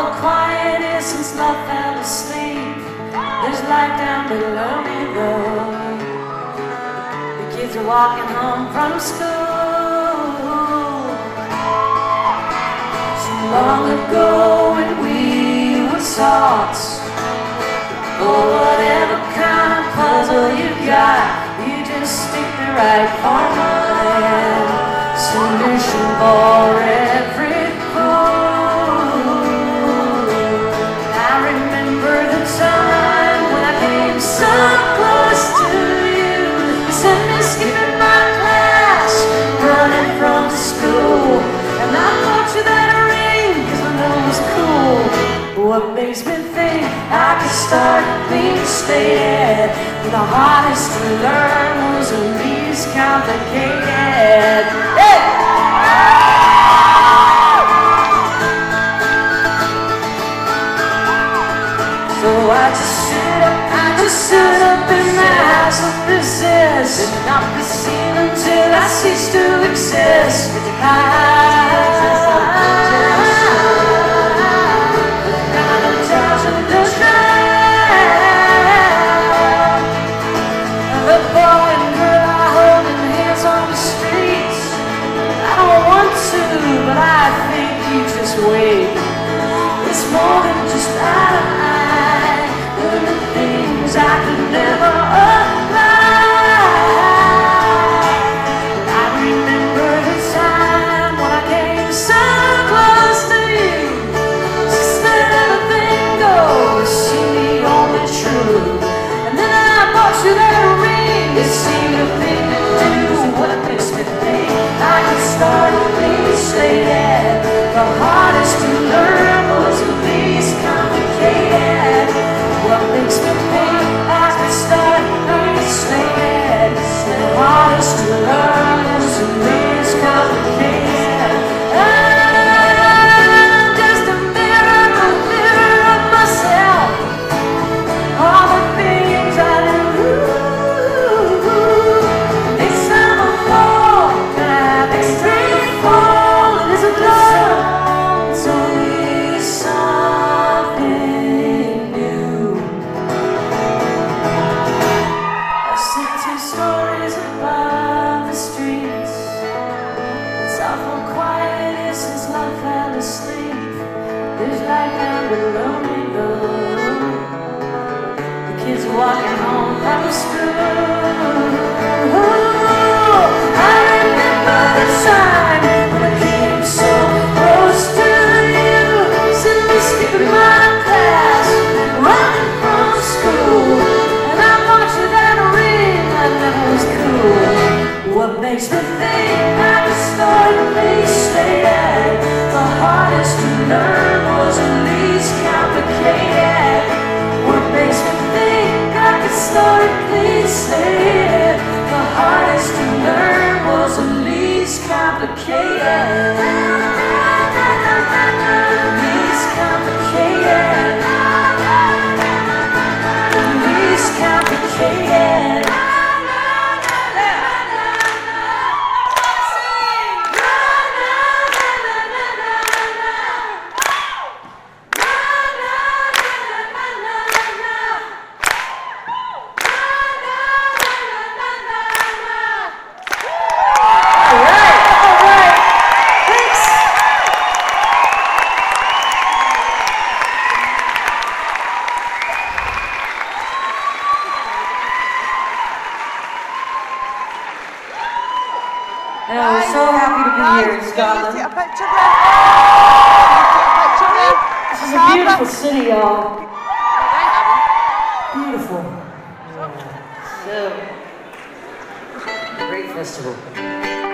awful quiet here since love fell asleep. There's light down below me though. The kids are walking home from school. So long ago when we were taught, for whatever kind of puzzle you got, you just stick the right formula in. Solution for every fool. I remember the time when I came so close to you. You sent me skipping my class, running from school, and I bought you that ring 'cause I know it was cool. What makes me think I could start being stated? The hardest to learn was the least complicated. Hey! So I just stood up in the house of resist, and not be seen until I cease to exist. But I think you just wait. It's more than just out of eye. There are the things I could never apply. I remember the time when I came so close to you. Just let everything go, see me only true. And then I bought you that ring. It seemed a thing to do. What makes me think I could start stated. The hardest to learn was the least complicated. What makes me think I could start stated? The hardest to learn was the least complicated. I'm just a mirror of myself. All the things I do. It's not a fault that I think for. Walking home from school. I remember the time when I came so close to you. Sent me skipping my class, running from school, and I bought you that ring. I thought it was cool. What makes me think I could start at least stated? The hardest to learn was the least complicated. What makes me think I could start please stated? The hardest to learn was the least complicated. Least complicated. Least complicated. And I'm so happy to be here in Scotland. This is a beautiful city, y'all. Beautiful. So, great festival.